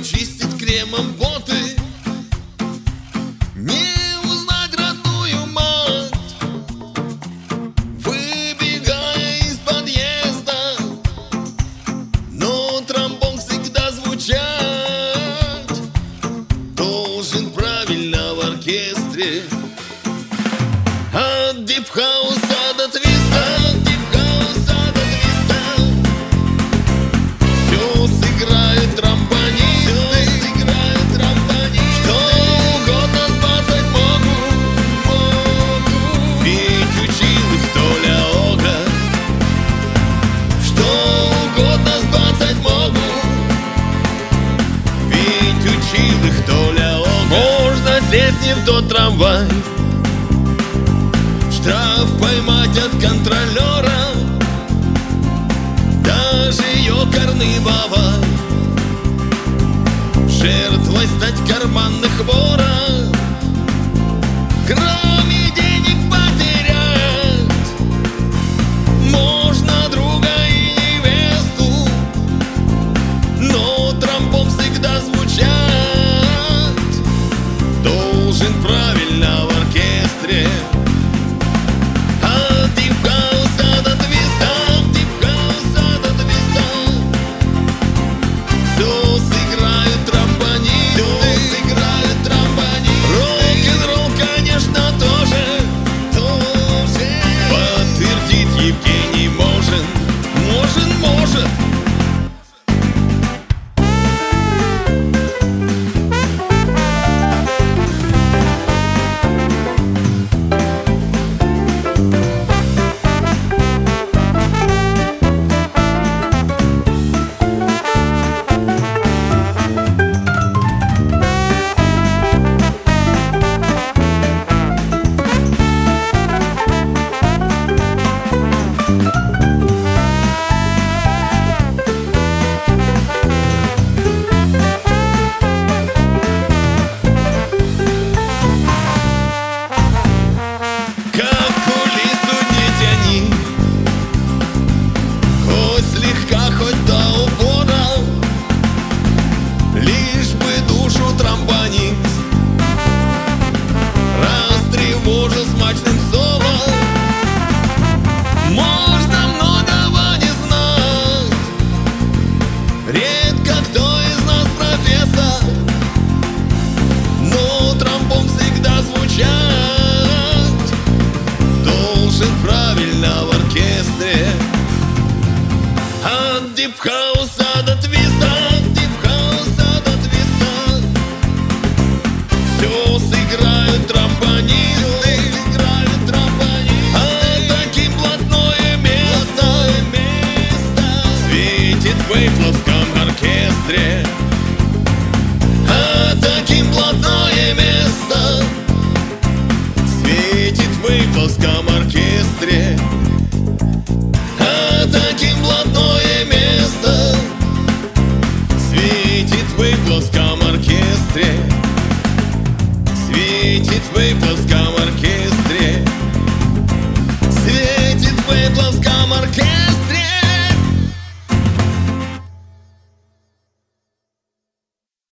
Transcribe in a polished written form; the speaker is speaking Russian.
чистит кремом боты. Не узнать родную мать, выбегая из подъезда. Но тромбон всегда звучать должен правильно в оркестре. От дипхауса до твиста, от дипхауса до твиста все сыграют тромбонисты, все сыграют тромбонисты. Что угодно сбацать могут, ведь учил их Толя Ога. Что угодно сбацать могут, ведь учил их Толя Ога. Можно сесть не в тот трамвай, штраф поймать от контролера, даже ёкарный бабай, жертвой стать карманных воров. Кроме денег потерять можно друга и невесту, но тромбон всегда звучать должен правильно в оркестре. Евгений Можин, может. Смачным соло можно многого не знать. Редко кто из нас профессор, но тромбон всегда звучать должен правильно в оркестре. От дипхауса до твиста, от дипхауса до твиста все сыграют тромбонисты. Вейплов